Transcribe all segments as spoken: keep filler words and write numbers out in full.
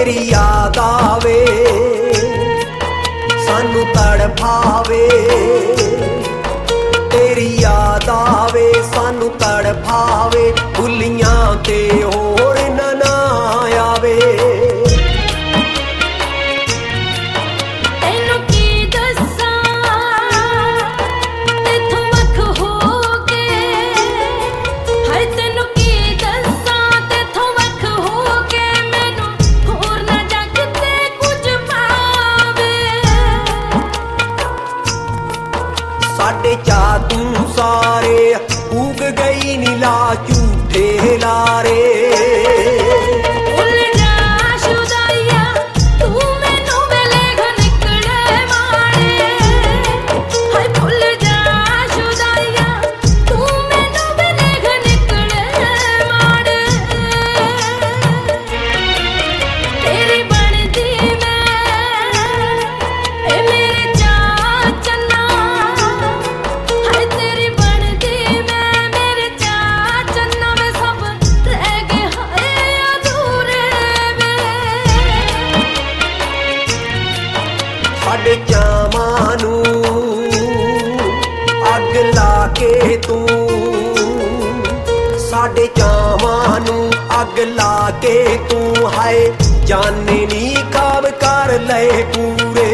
तेरी याद आवे सानू तड़फावे, तेरी याद आवे सानू तड़फावे, भुलियां ते होर ना आवे। साडे चा तू सारे उग गई नीला झूठे लारे। साडे चावां नूं अग ला के तू, साडे चावां नूं अग ला के तू, हाय जाने नी खाब कर ले पूरे।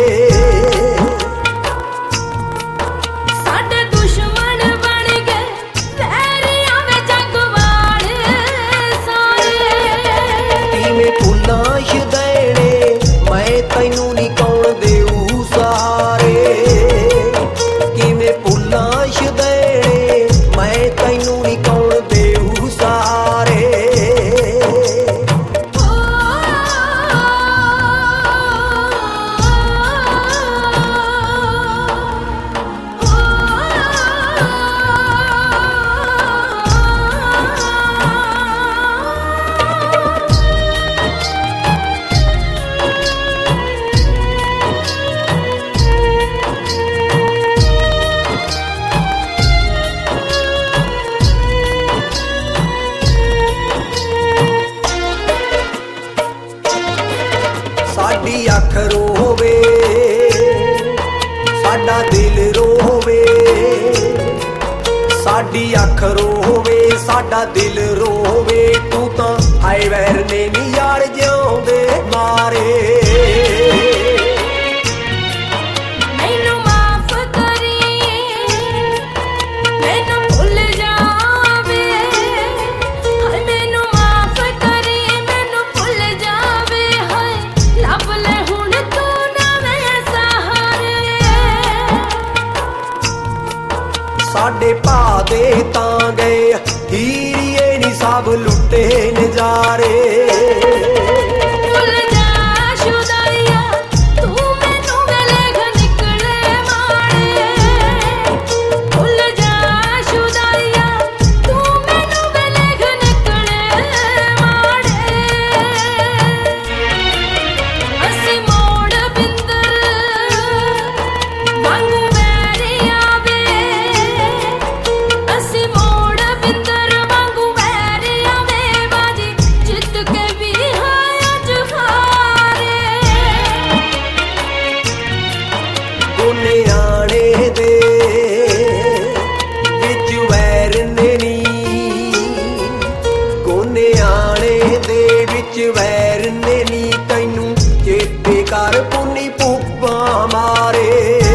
साडे दुश्मन बन गए वैरियां वे जग वाले सारे। किवें भुल्लां छदैणे मैं तैनूं नी कौण देऊ सारे, किवें भुल्लां छदैणे मैं तैनूं नी कौण देऊ सारे। साडी अख रोवे साडा दिल रोवे, साडी अख रोवे साडा दिल रोवे, तू तां हाय वैर ने नी यार जिउंदे मारे। मैनू माफ करी मैनू भुल जावे, हाय मैनू माफ करी मैनू भुल जावे, हाय लब ले हुण तू नवें सहारे। साडे भा दे तां गए हीरिए नी सब लुटे नजारे। भुल जा शुदाइया तू मैनू वेलेख निकले माड़े, भुल जा शुदाइया तू मैनू वेलेख निकले माड़े। असी मोड़ बिंदर वांगू वैरी आवे, असी मोड़ बिंदर वांगू वैरी आवे, बाजी जित के भी हाय अज हारे। कोने आने दे विच वैर ने नी, कोने आने दे विच वैर ने नी, तैनूं चेते कर पुन्नी पुप्पा मारे।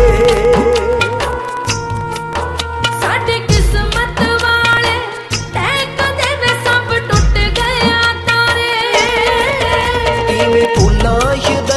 साडे किस्मत वाले तै कदे वे सब टुट गया तारे। किवें भुल्लां